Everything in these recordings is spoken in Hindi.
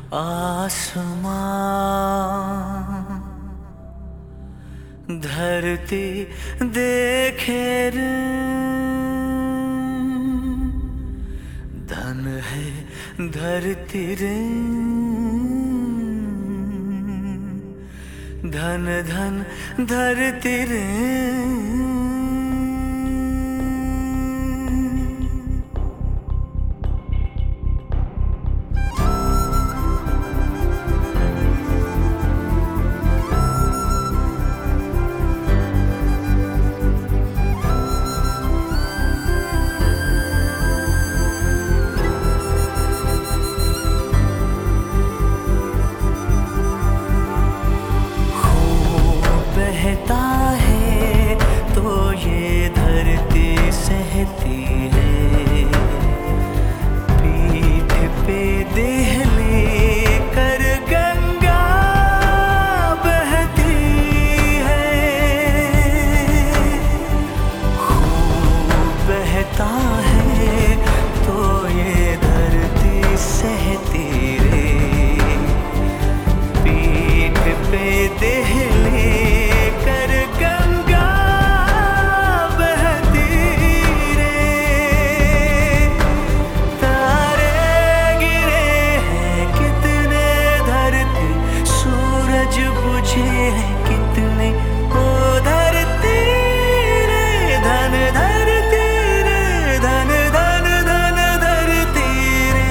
आसमां धरती देखे रे, धन है धरती रे, धन धन धरती रे। बहता है तो ये धरती सहती है, पीठ पे देह लेकर गंगा बहती है। खूब बहता है तो ये धरती सहती रे, पीठ पे देह कितने ओ धरती रे, धन धरती रे, धन धन धन धरती रे।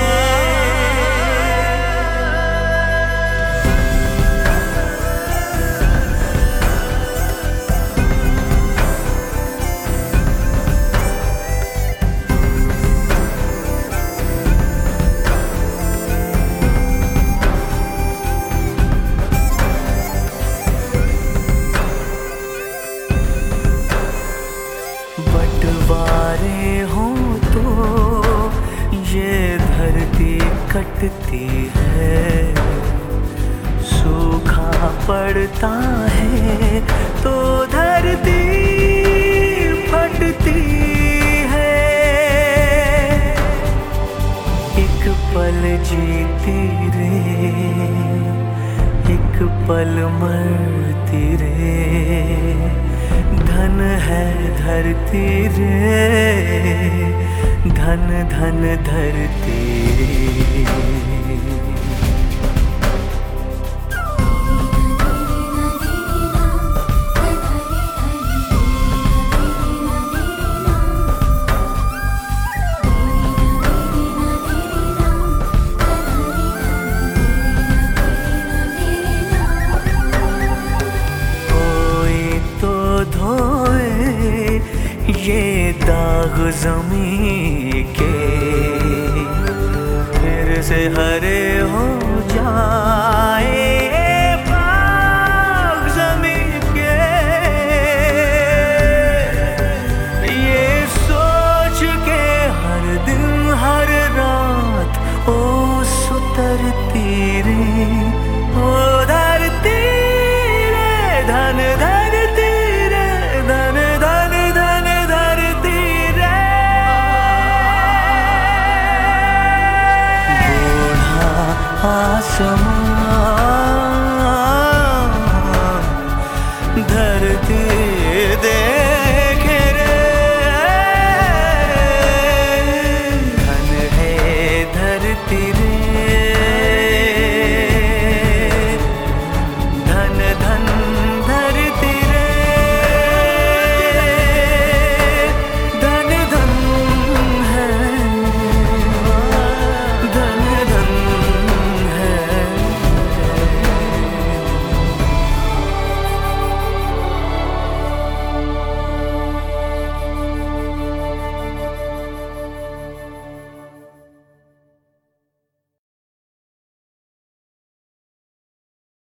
बंटवारे हों तो ये धरती कटती है, सूखा पड़ता है तो धरती फटती है। एक पल जीती रे, एक पल मरती रे, धन है धरती रे, धन धन धरती रे। ये दाग ज़मीं के फिर से हरे हो जाए।